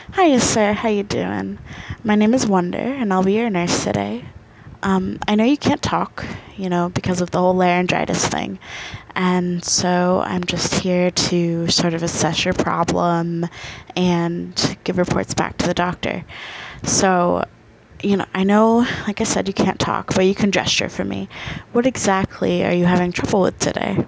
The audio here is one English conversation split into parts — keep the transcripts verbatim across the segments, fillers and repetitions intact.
Hi, sir. How you doing? My name is Wonder, and I'll be your nurse today. Um, I know you can't talk, you know, because of the whole laryngitis thing, and so I'm just here to sort of assess your problem and give reports back to the doctor. So, you know, I know, like I said, you can't talk, but you can gesture for me. What exactly are you having trouble with today?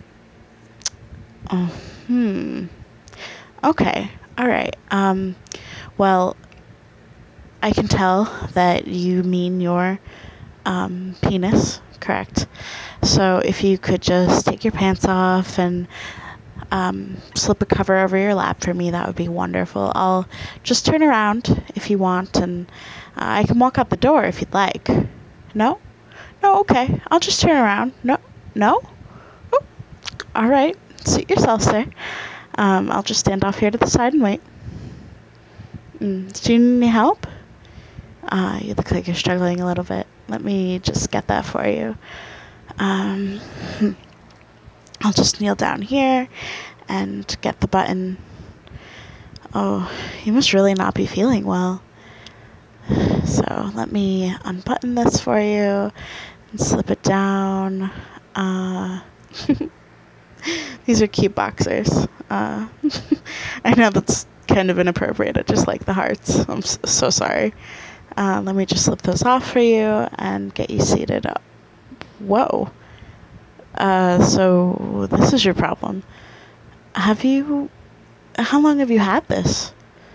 Oh, hmm. Okay. All right. Um, well, I can tell that you mean your um, penis, correct? So if you could just take your pants off and um, slip a cover over your lap for me, that would be wonderful. I'll just turn around if you want, and uh, I can walk out the door if you'd like. No? No, okay. I'll just turn around. No? No? Oh, all right. Suit yourself, sir. Um, I'll just stand off here to the side and wait. Mm, do you need any help? Uh, you look like you're struggling a little bit. Let me just get that for you. Um, I'll just kneel down here and get the button. Oh, you must really not be feeling well. So let me unbutton this for you and slip it down. Uh, these are cute boxers. Uh, I know that's kind of inappropriate. I just like the hearts. I'm so, so sorry. Uh, let me just slip those off for you and get you seated up. Whoa. Uh, so this is your problem. Have you... How long have you had this?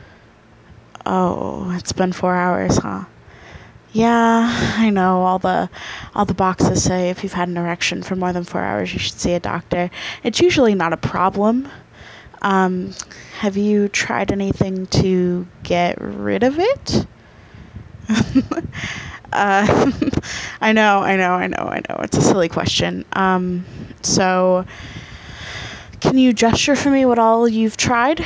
Oh, it's been four hours, huh? Yeah, I know. All the all the boxes say if you've had an erection for more than four hours, you should see a doctor. It's usually not a problem. Um, have you tried anything to get rid of it? uh, I know, I know, I know, I know. It's a silly question. Um, so, can you gesture for me what all you've tried?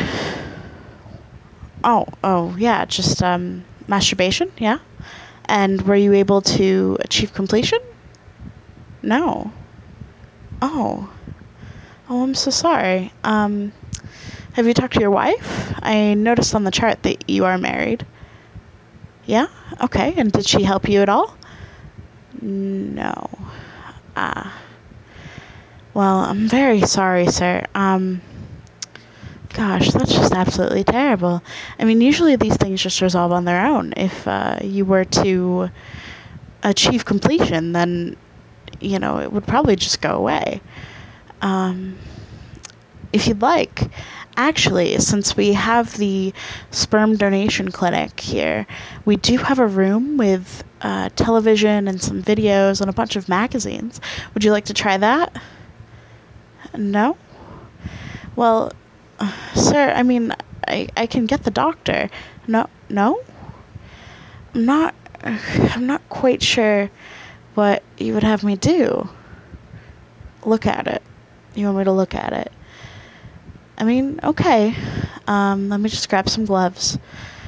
Oh, oh, yeah, just um, masturbation, yeah. And were you able to achieve completion? No. Oh. Oh, I'm so sorry. Um, have you talked to your wife? I noticed on the chart that you are married. Yeah? Okay. And did she help you at all? No. Ah. Well, I'm very sorry, sir. Um, gosh, that's just absolutely terrible. I mean, usually these things just resolve on their own. If uh, you were to achieve completion, then, you know, it would probably just go away. Um, if you'd like, actually, since we have the sperm donation clinic here, we do have a room with uh, television and some videos and a bunch of magazines. Would you like to try that? No? Well, uh, sir, I mean, I, I can get the doctor. No? No? I'm not... I'm not quite sure what you would have me do. Look at it. You want me to look at it? I mean, okay. Um, let me just grab some gloves.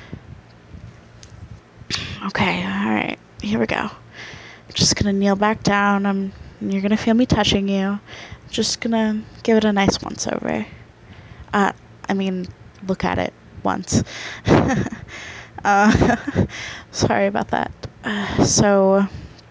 Okay, alright. Here we go. I'm just gonna kneel back down. I'm, you're gonna feel me touching you. I'm just gonna give it a nice once over. Uh, I mean, look at it once. uh, sorry about that. Uh, so,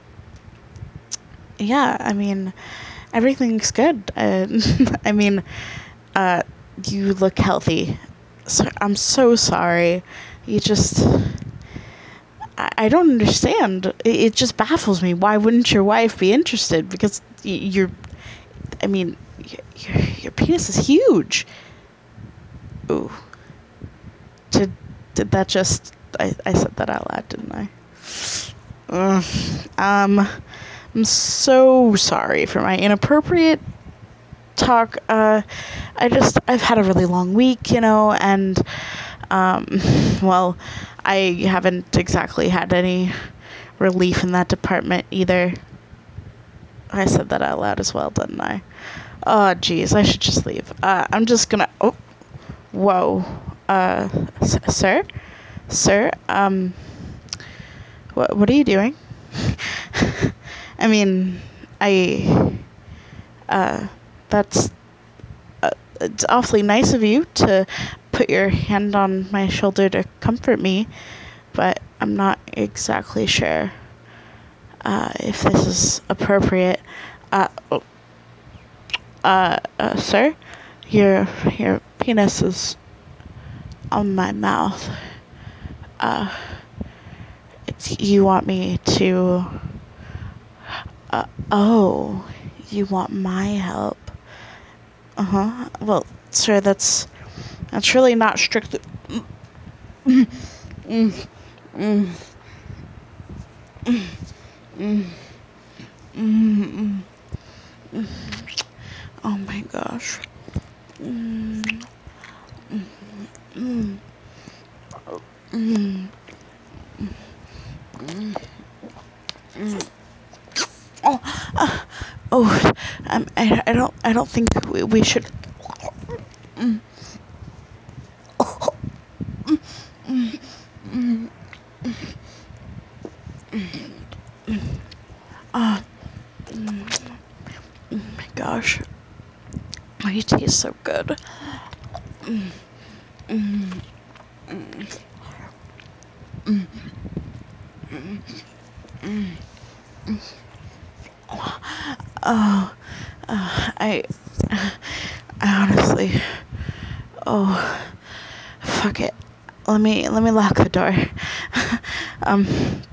yeah, I mean, everything's good. Uh, I mean, uh, you look healthy. So, I'm so sorry. You just... I, I don't understand. It, it just baffles me. Why wouldn't your wife be interested? Because y- you're... I mean, y- your, your penis is huge. Ooh. Did, did that just... I, I said that out loud, didn't I? Ugh. Um... I'm so sorry for my inappropriate talk. Uh, I just, I've had a really long week, you know, and, um, well, I haven't exactly had any relief in that department either. I said that out loud as well, didn't I? Oh, geez, I should just leave. Uh, I'm just gonna, oh, whoa, uh, s- sir? Sir, um, what, what are you doing? I mean, I, uh, that's, uh, it's awfully nice of you to put your hand on my shoulder to comfort me, but I'm not exactly sure uh, if this is appropriate. Uh, oh, uh, uh, sir, your your penis is on my mouth. Uh, it's, you want me to... Uh, oh, you want my help? Uh-huh. Well, sir, that's... That's really not strictly... Mm, mm, mm, mm, mm, mm, mm. Oh my gosh. Mm, mm, mm, mm, mm, mm. Oh, uh, oh, um, I, I don't, I don't think we, we should. Mm. Oh, mm, mm, mm, mm. Ah, mm, oh my gosh, oh, you taste so good. Mm, mm, mm, mm, mm, mm, mm. Oh, uh, I, I honestly, oh, fuck it. Let me, let me lock the door. um,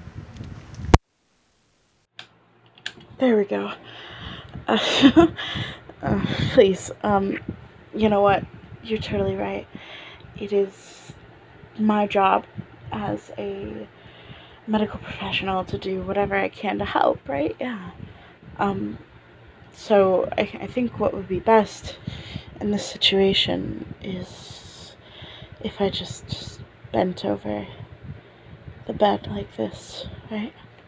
there we go. Uh, uh, please, um, you know what? You're totally right. It is my job as a medical professional to do whatever I can to help, right? Yeah. Um, so I, I think what would be best in this situation is if I just, just bent over the bed like this, right?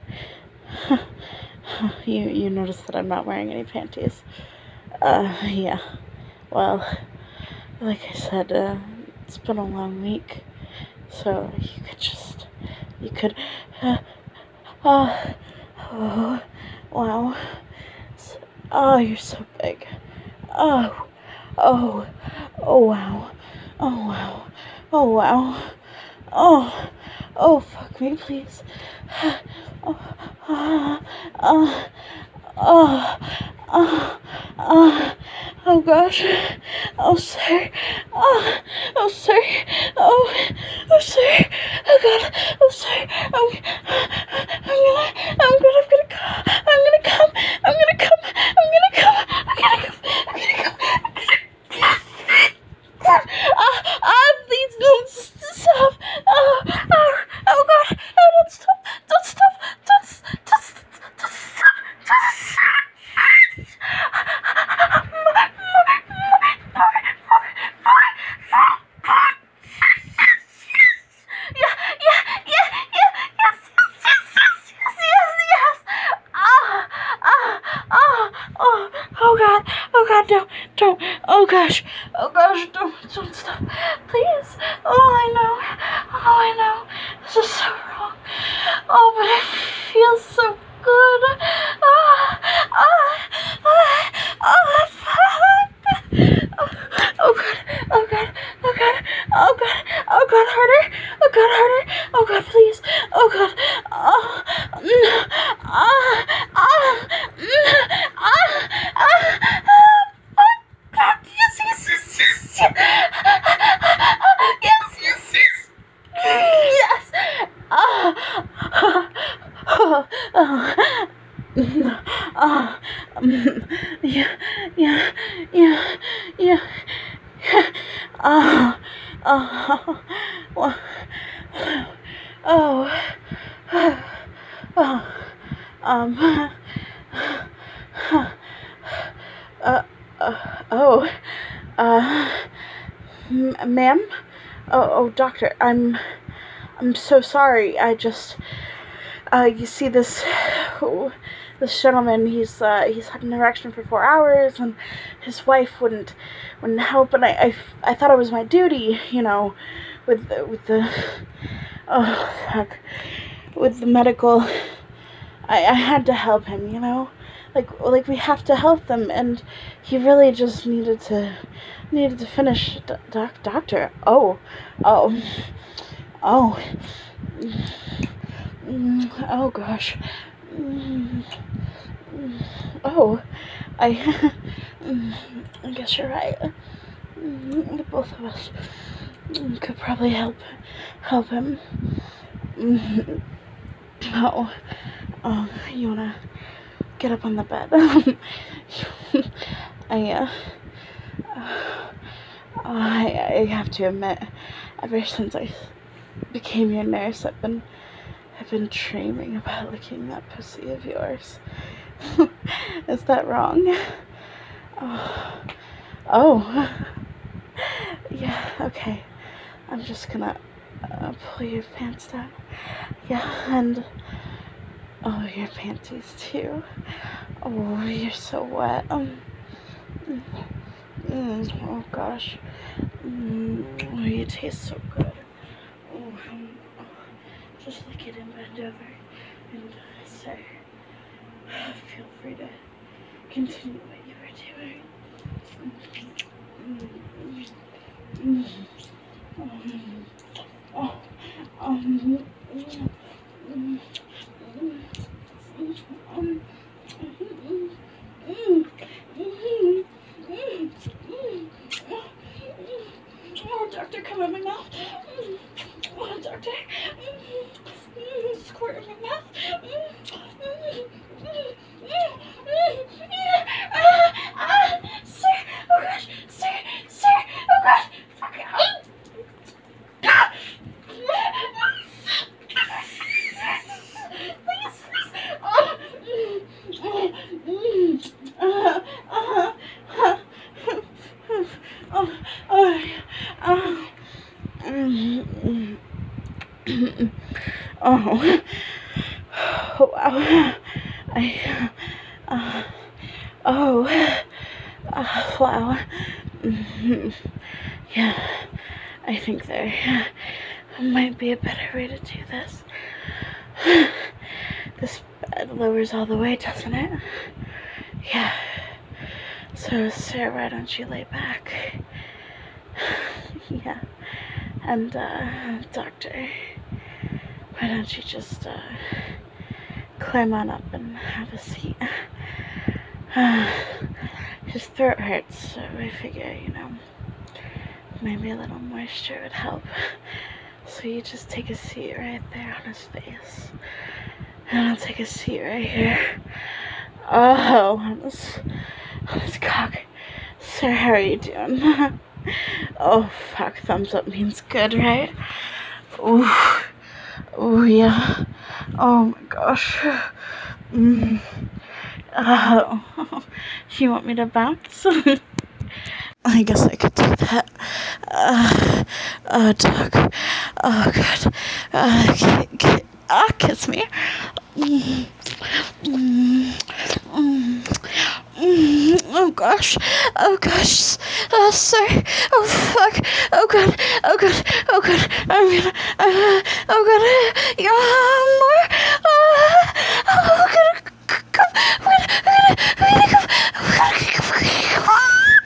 you you notice that I'm not wearing any panties. Uh, yeah. Well, like I said, uh, it's been a long week, so you could just, you could, uh, uh, oh, wow. S- Oh, you're so big. Oh, oh, oh, wow. Oh, wow. Oh, wow. Oh, oh, fuck me, please. Oh, ah, ah, oh, oh, oh, oh gosh. Oh, sir. Oh, oh, sir. Oh, oh, sir. Oh, God. Oh, sir. Oh, I'm gonna, I'm gonna, I'm gonna come. I'm gonna come. I'm gonna come. I'm gonna come. I'm gonna come. I'm gonna come. Ah, ah, please don't stop. Oh, oh, oh God. Oh, don't stop. Don't stop. Don't, s- don't, s- don't stop. Don't stop. Yeah, yeah, yeah, yeah, yes, yes, yes, yes, yes, yes, yes. Ah, ah, ah, oh, oh God, oh God, don't, don't, oh gosh, oh gosh, don't, don't stop, please. Oh, I know, oh, I know, this is so wrong. Oh, but it feels so good. Ah, ah, ah, ah, fuck. Oh, oh God, oh God, oh God, oh God, oh God, harder, oh God, harder, oh God, please, oh God, oh, mm, ah, ah, mm, ah, ah, ah, yes, yes, yes, yes, yes, yes, yes, yes, yes, ah, oh, oh, oh, um, yeah, yeah, yeah, yeah. Oh, oh, oh, oh, oh, um, uh, uh, oh, uh, m- ma'am? Oh, oh, doctor, I'm, I'm so sorry. I just, uh, you see this, oh, this gentleman, he's, uh, he's had an erection for four hours, and his wife wouldn't, wouldn't help, and I, I, I thought it was my duty, you know, with the, with the, oh, fuck, with the medical, I, I had to help him, you know, like, like we have to help them, and he really just needed to, needed to finish, doc, doctor, oh, oh, oh, oh gosh, oh, I, I guess you're right, both of us could probably help, help him. Oh, oh, you wanna get up on the bed? I, uh, uh, I, I have to admit, ever since I became your nurse, I've been, I've been dreaming about licking that pussy of yours. Is that wrong? Oh, oh, yeah, okay. I'm just gonna uh, pull your pants down. Yeah, and oh, your panties too. Oh, you're so wet. Um, mm, mm, oh gosh. Mm, oh, you taste so good. Oh, um, oh, just lick it and bend over. And uh, sir, feel free to continue what you were doing. Mm, mm, mm, oh, um, mm, mm, um, oh, doctor, come in my mouth. Oh, doctor, squirt in my mouth. Sir, oh gosh, sir, sir, oh gosh, fuck it. Please, please. Oh, uh, uh, uh, oh, oh, oh, oh, oh, wow. I, uh, oh, uh, wow. Yeah, I think there might be a better way to do this. This bed lowers all the way, doesn't it? Yeah. So, sir, why don't you lay back? Yeah. And, uh, doctor, why don't you just, uh, climb on up and have a seat? Uh, his throat hurts, so I figure, you know, maybe a little moisture would help. So you just take a seat right there on his face. And I'll take a seat right here. Oh, on this, on this cock. Sir, how are you doing? Oh, fuck, thumbs up means good, right? Ooh. Oh, yeah. Oh, my gosh. Mm. Oh. You want me to bounce? I guess I could do that. Uh, oh, dog. Oh, God. Uh, k- k- ah, kiss me. Mm. Mm. Mm. Mm. Oh, gosh. Oh, gosh. Oh, sir. Oh, fuck. Oh, God. Oh, God. Oh, God. I'm gonna... Uh, oh, God. Yeah, more. Uh, oh, God. I'm gonna... I'm gonna... I'm gonna...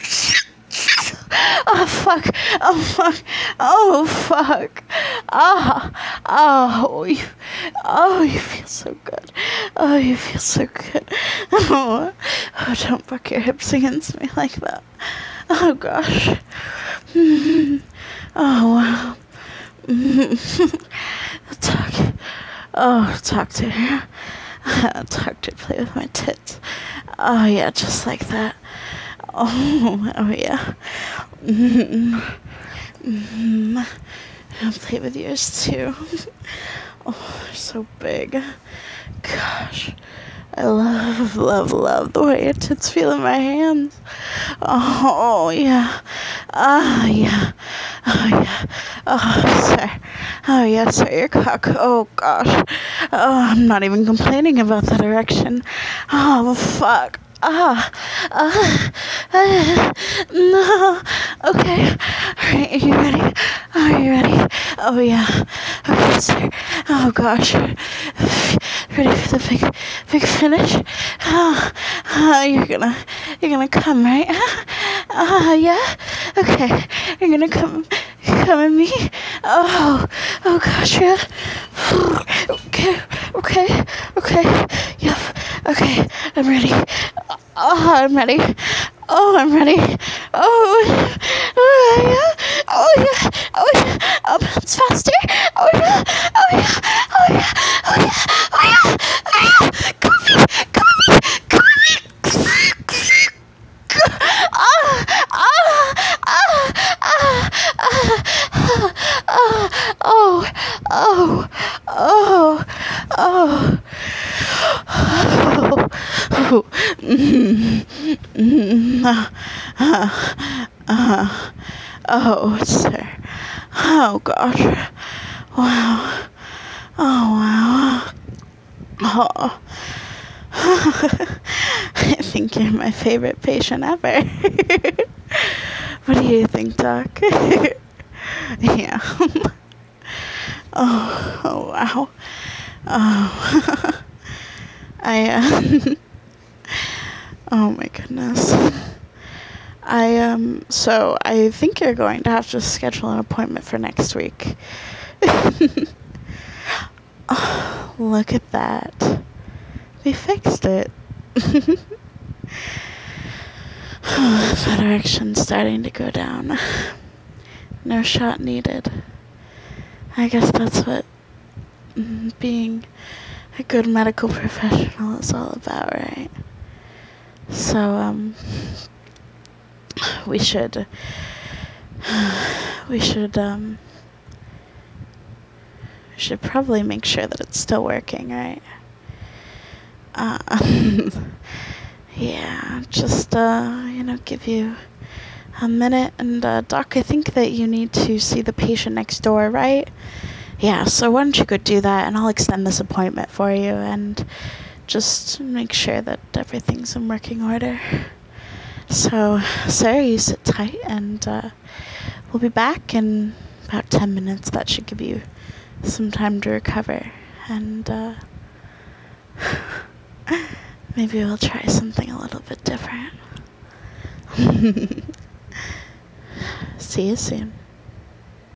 Oh, fuck. Oh, fuck. Oh, fuck. Ah. Oh, you, oh, you feel so good. Oh, you feel so good. Oh, oh, don't buck your hips against me like that. Oh, gosh. Mm. Oh, wow. Mm. Talk. Oh, talk to her. Talk to her, play with my tits. Oh, yeah, just like that. Oh, oh yeah. Mm-hmm. Mm-hmm. I'll play with yours too. Oh, they're so big. Gosh. I love, love, love the way your tits feel in my hands. Oh, yeah. Oh, yeah. Oh, yeah. Oh, sir. Oh, yeah, sir, your cock. Oh, gosh. Oh, I'm not even complaining about that erection. Oh, fuck. Ah, ah, ah, no. Okay. All right, are you ready? Are you ready? Oh, yeah. Okay, sir. Oh, gosh. ready for the big, big finish? Oh, oh, you're gonna, you're gonna come, right? Ah, uh, yeah. Okay, you're gonna come, come at me. Oh, oh gosh, yeah. Okay, okay, okay. Yep. Okay, I'm ready. Oh, I'm ready. Oh, I'm ready. Oh, oh yeah. Oh yeah. Oh yeah. Oh, it's faster. Oh yeah. Oh yeah. Oh yeah. Oh yeah. Oh yeah. Oh yeah. Come with me. Come with me. Come with me. Ah, ah, ah, ah, ah, ah, oh, oh, oh, oh, oh, mm, mm, ah, ah, ah, oh, sir, oh gosh, wow, oh wow, oh. I think you're my favorite patient ever. What do you think, Doc? Yeah. Oh, oh, wow. Oh. I, uh, oh my goodness. I, um, so I think you're going to have to schedule an appointment for next week. Oh, look at that. We fixed it. Federaction's starting to go down. No shot needed. I guess that's what being a good medical professional is all about, right? So, um, we should, we should, um, we should probably make sure that it's still working, right? Uh, yeah, just, uh, you know, give you a minute. And, uh, Doc, I think that you need to see the patient next door, right? Yeah, so why don't you go do that, and I'll extend this appointment for you, and just make sure that everything's in working order. So, sir, you sit tight, and, uh, we'll be back in about ten minutes. That should give you some time to recover, and, uh... maybe we'll try something a little bit different. See you soon.